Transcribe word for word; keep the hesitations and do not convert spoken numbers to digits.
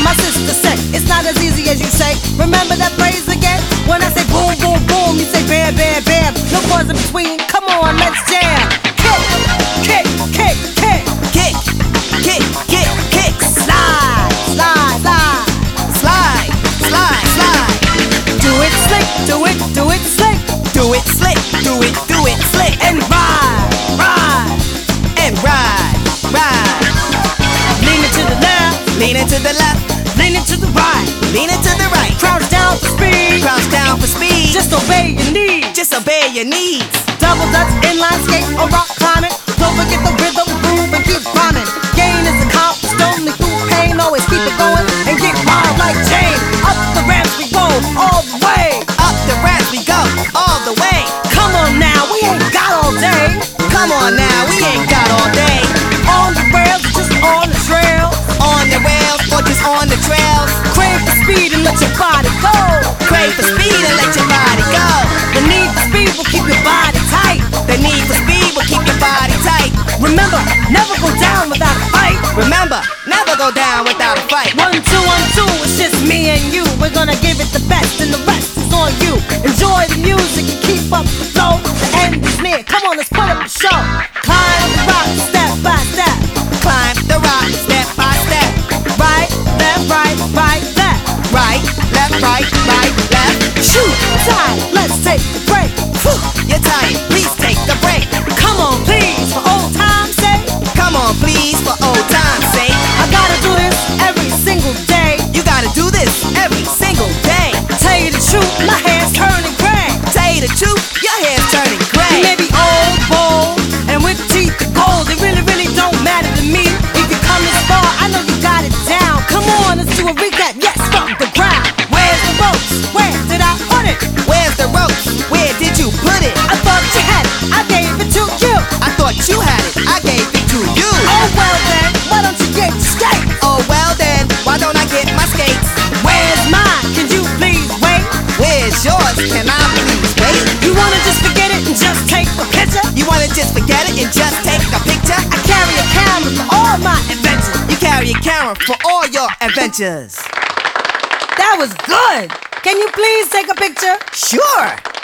My sister said, it's not as easy as you say. Remember that phrase again? When I say boom, boom, boom, you say bam, bam, bam. No pause in between, come on, let's jam. Kick, kick, kick, kick. Kick, kick, kick, kick. Slide, slide, slide. Slide, slide, slide. Do it slick, do it, do it slick. Do it slick, do it, do it slick. And ride, ride. And ride, ride. Lean it to the left, Lean it to the left, lean it to the right. lean it to the right. Crouch down for speed, Crouch down for speed. just obey your needs. Just obey your needs. Double dutch, inline skate, or rock climbing. Don't forget the rhythm, groove, and keep rhyming. Gain is accomplished only through pain. Always keep it going and get wild like Jane. Up the ramps we go, all the way. Up the ramps we go, all the way. Come on now, we ain't got all day. Come on now, we ain't got all day. On the rails, just on the trail. On the rails or just on the trails. Crave for speed and let your body go. Crave for speed and let your body go. The need for speed will keep your body tight. The need for speed will keep your body tight. Remember, never go down without a fight. Remember, never go down without a fight. One, two, one, two, it's just me and you. We're gonna give it the best and the rest is on you. Enjoy the music and keep up the flow. The end is near, come on, let's put up a show. Climb the rock step by step. Climb the rock step by step. Right, left, right, right, left. Right, left, right, right, left. Shoot, tight, let's take a break. Whew, you're tired, please take a break. Come on, please, for old time's sake. Come on, please, for old time's sake. I gotta do this every single day. You gotta do this every single day. Tell you the truth, my hair's turning gray. Tell you the truth, your hair's turning You gray. may be old, bold, and with teeth of gold. It really, really don't matter to me. If you come this far, I know you got it down. Come on, let's do a recap. Yes, from the ground. Where's the ropes? Where did I put it? Where's the ropes? Where did you put it? I thought you had it. I gave it to you. I thought you had it, I gave it to you. Oh well then, why don't you get your skate? Oh well then, why don't I get my skates? Where's mine? Can you please wait? Where's yours? Can I please wait? You wanna just forget it and just take a picture? You wanna just forget it and just take a picture? I carry a camera for all my adventures. You carry a camera for all your adventures. That was good. Can you please take a picture? Sure.